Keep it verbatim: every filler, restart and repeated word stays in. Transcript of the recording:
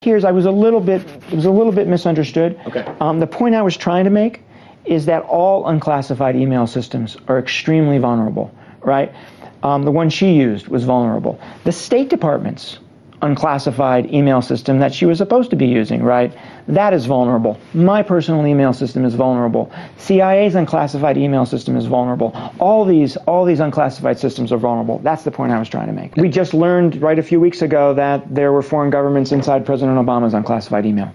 Here's, I was a little bit, it was a little bit misunderstood. Okay. Um, the point I was trying to make is that all unclassified email systems are extremely vulnerable, right? Um, the one she used was vulnerable. The State Department's unclassified email system that she was supposed to be using, right? That is vulnerable. My personal email system is vulnerable. C I A's unclassified email system is vulnerable. All these, all these unclassified systems are vulnerable. That's the point I was trying to make. We just learned right a few weeks ago that there were foreign governments inside President Obama's unclassified email.